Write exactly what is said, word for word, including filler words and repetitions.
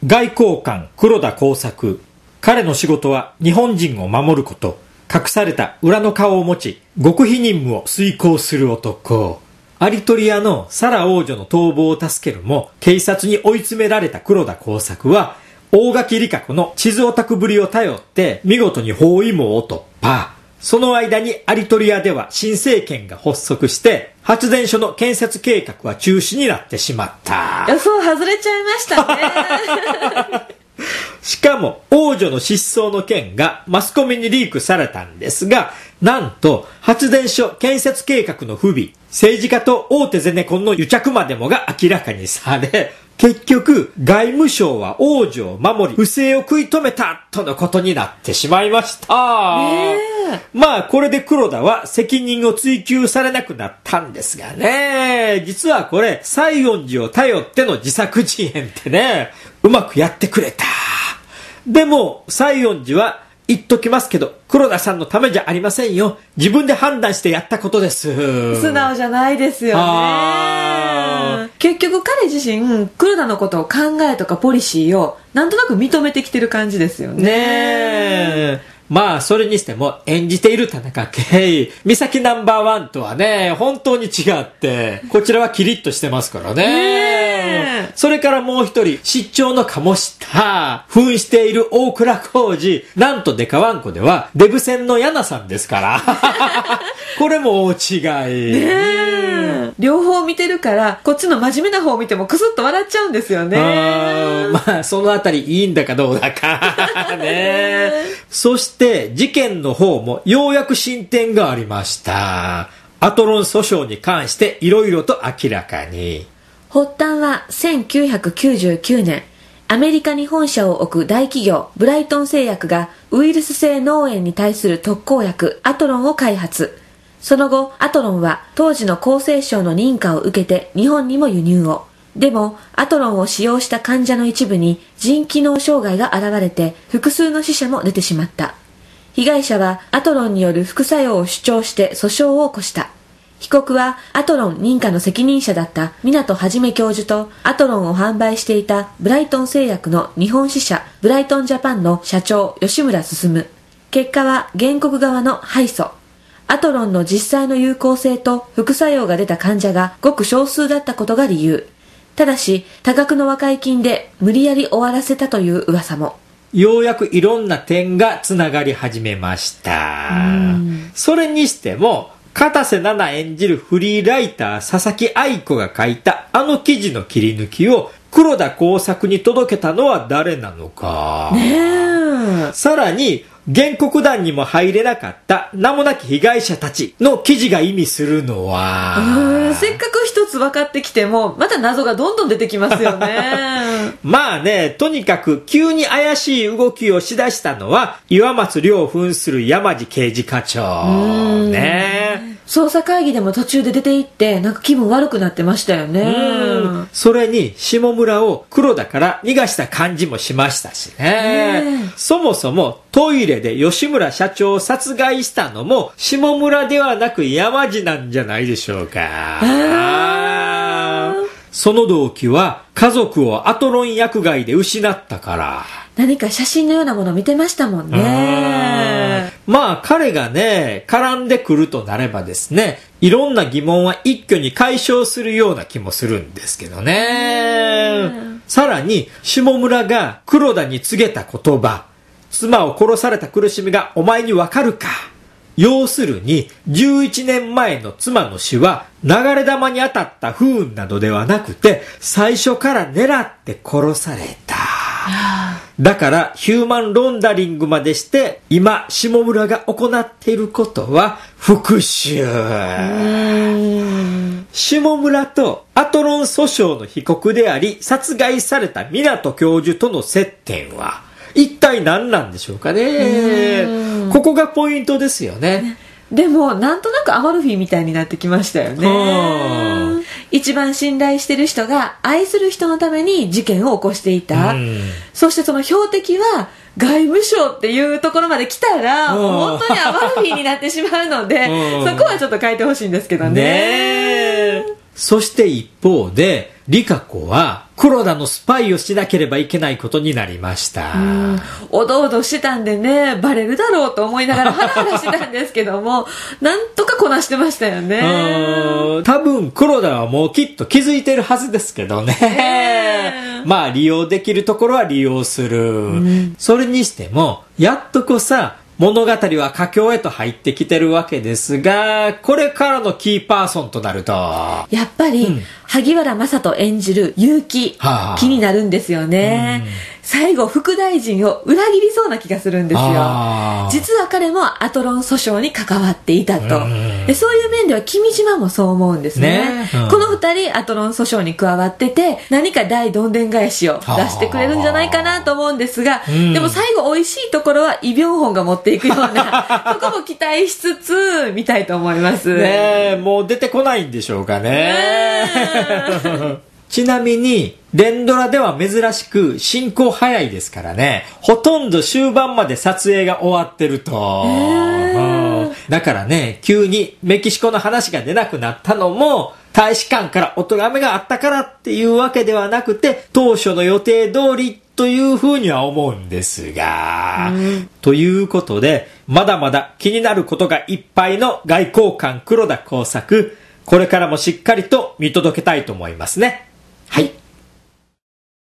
外交官黒田耕作。彼の仕事は日本人を守ること。隠された裏の顔を持ち、極秘任務を遂行する男。アリトリアのサラ王女の逃亡を助けるも、警察に追い詰められた黒田耕作は、大垣理香子の地図オタクぶりを頼って、見事に包囲網を突破。その間にアリトリアでは新政権が発足して、発電所の建設計画は中止になってしまった。 予想外れちゃいましたね。 しかも王女の失踪の件がマスコミにリークされたんですが、なんと発電所建設計画の不備、政治家と大手ゼネコンの癒着までもが明らかにされ、結局外務省は王女を守り不正を食い止めたとのことになってしまいました。ねえ。まあこれで黒田は責任を追及されなくなったんですがね、実はこれ西園寺を頼っての自作自演ってね、うまくやってくれた。でも西園寺は言っときますけど、黒田さんのためじゃありませんよ。自分で判断してやったことです。 素直じゃないですよね。結局彼自身、黒田のことを考えとかポリシーをなんとなく認めてきてる感じですよね。 ねえ。まあそれにしても演じている田中圭、美咲ナンバーワンとはね、本当に違って、こちらはキリッとしてますからね。ね、それからもう一人、失調の鴨下、扮している大倉浩二、なんとデカワンコではデブ戦のヤナさんですから。これも大違い。 ね、両方見てるから、こっちの真面目な方を見てもクスッと笑っちゃうんですよね。 あ、まあそのあたりいいんだかどうだか。ね。そして事件の方もようやく進展がありました。アトロン訴訟に関していろいろと明らかに。 発端はせんきゅうひゃくきゅうじゅうきゅうねん、アメリカに本社を置く大企業ブライトン製薬がウイルス性脳炎に対する特効薬アトロンを開発。その後アトロンは当時の厚生省の認可を受けて日本にも輸入を。でもアトロンを使用した患者の一部に腎機能障害が現れて複数の死者も出てしまった。被害者はアトロンによる副作用を主張して訴訟を起こした。被告はアトロン認可の責任者だった湊はじめ教授とアトロンを販売していたブライトン製薬の日本支社ブライトンジャパンの社長吉村進。結果は原告側の敗訴。アトロンの実際の有効性と副作用が出た患者がごく少数だったことが理由。ただし多額の和解金で無理やり終わらせたという噂も。 ようやくいろんな点がつながり始めました。それにしても片瀬奈々演じるフリーライター佐々木愛子が書いたあの記事の切り抜きを黒田耕作に届けたのは誰なのか。ねえ。さらに原告団にも入れなかった名もなき被害者たちの記事が意味するのは、 うーん、せっかく一つ分かってきてもまた謎がどんどん出てきますよね。 まあね、とにかく急に怪しい動きをしだしたのは岩松亮扮する山地刑事課長ね。 捜査会議でも途中で出て行ってなんか気分悪くなってましたよね。 うん、それに下村を黒田から逃がした感じもしましたしね。ね、そもそもトイレで吉村社長を殺害したのも下村ではなく山地なんじゃないでしょうか。その動機は家族をアトロン薬害で失ったから。 何か写真のようなものを見てましたもんね。 まあ彼がね絡んでくるとなればですね、いろんな疑問は一挙に解消するような気もするんですけどね。さらに下村が黒田に告げた言葉、妻を殺された苦しみがお前にわかるか。要するにじゅういちねんまえの妻の死は流れ弾に当たった不運などではなくて最初から狙って殺された。だからヒューマンロンダリングまでして今下村が行っていることは復讐。下村とアトロン訴訟の被告であり殺害された湊教授との接点は一体何なんでしょうかね。ここがポイントですよね。 でもなんとなくアマルフィみたいになってきましたよね。一番信頼してる人が愛する人のために事件を起こしていた。そしてその標的は外務省っていうところまで来たら本当にアマルフィになってしまうのでそこはちょっと変えてほしいんですけどね。 ね。そして一方でリカ子は黒田のスパイをしなければいけないことになりました。 うん、おどおどしてたんでね、バレるだろうと思いながらハラハラしてたんですけども、なんとかこなしてましたよね。 うん、多分黒田はもうきっと気づいてるはずですけどね。えー、まあ利用できるところは利用する。うん、それにしても、やっとこさ、物語は佳境へと入ってきてるわけですが、これからのキーパーソンとなるとやっぱり、うん、萩原正人演じる結城、はあ、気になるんですよね、うん、最後副大臣を裏切りそうな気がするんですよ。実は彼もアトロン訴訟に関わっていたと、うん、でそういう面では君島もそう思うんです ね, ね、うん、この二人アトロン訴訟に加わってて何か大どんでん返しを出してくれるんじゃないかなと思うんですが、うん、でも最後美味しいところはイ・ビョンホンが持っていくようなそこも期待しつつ見たいと思いますね。えもう出てこないんでしょうか ね, ねちなみに連ドラでは珍しく進行早いですからね、ほとんど終盤まで撮影が終わってると、うん、だからね急にメキシコの話が出なくなったのも大使館からお咎めがあったからっていうわけではなくて、当初の予定通りというふうには思うんですが、うん、ということでまだまだ気になることがいっぱいの外交官黒田工作、これからもしっかりと見届けたいと思いますね。はい。